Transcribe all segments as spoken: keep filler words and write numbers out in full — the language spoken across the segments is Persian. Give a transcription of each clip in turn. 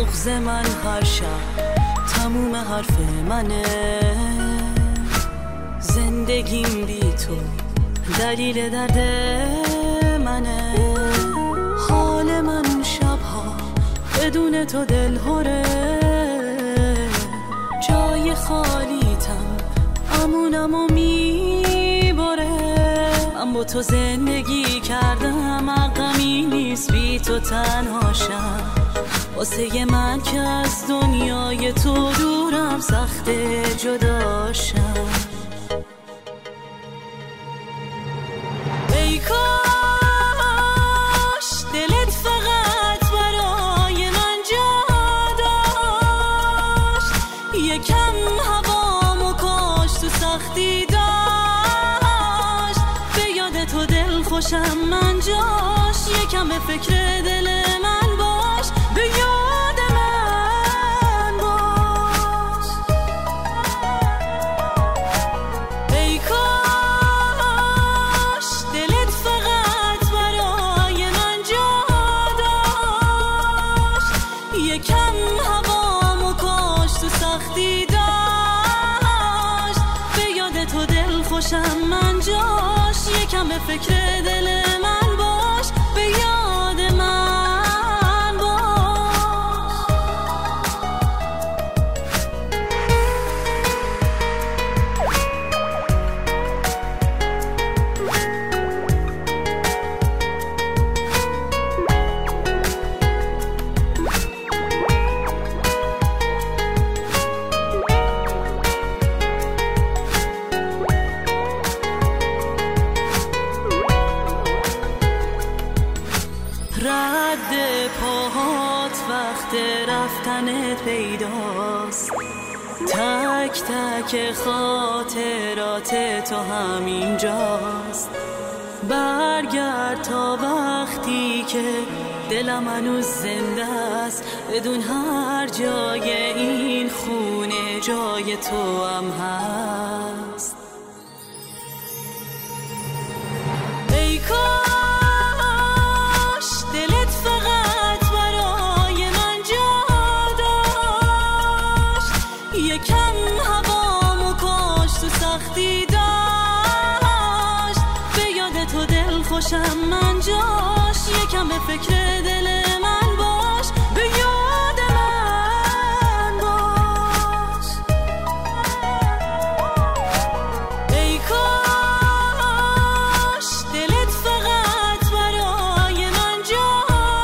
بغض من هر شب تموم حرف منه، زندگیم بی تو دلیل درد منه. حال من شبها بدون تو دلهوره، جای خالیتم امونمو میبره. من با تو زندگی کردم، غمی نیست بی تو تنهاشم. واسه من که از دنیای تو دورم سخته جداشم. ای کاش دلت فقط برای من جا داشت، یکم هوامو کاش تو سختی داشت. به یاد تو دل خوشم من جاش، یکم به فکر دل من باش، به یاد من باش. ای کاش دلت فقط برای من جا داشت، یکم هوامو کاش تو سختی داشت. به یاد تو دل خوشم من جاش، یکم به فکر دل من باش، به یاد من باش. رد پاهات وقت رفتنت پیداست، تک تک خاطرات تو همینجاست. برگرد تا وقتی که دلم هنوز زنده است، بدون هر جای این خونه جای تو هم هست. ای کاش دلت فقط برای من جا داشت، یکم هوامو کاش تو سختی داشت. به یاد تو دل خوشم من جاش، یکم به فکر دل من باش، به یاد من باش. ای کاش دلت فقط برای من جا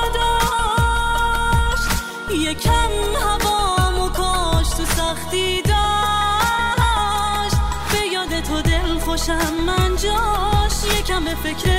داشت، یکم هوامو کاش تو سختی داشت. به یاد تو دل خوشم من جاش، یکم به فکر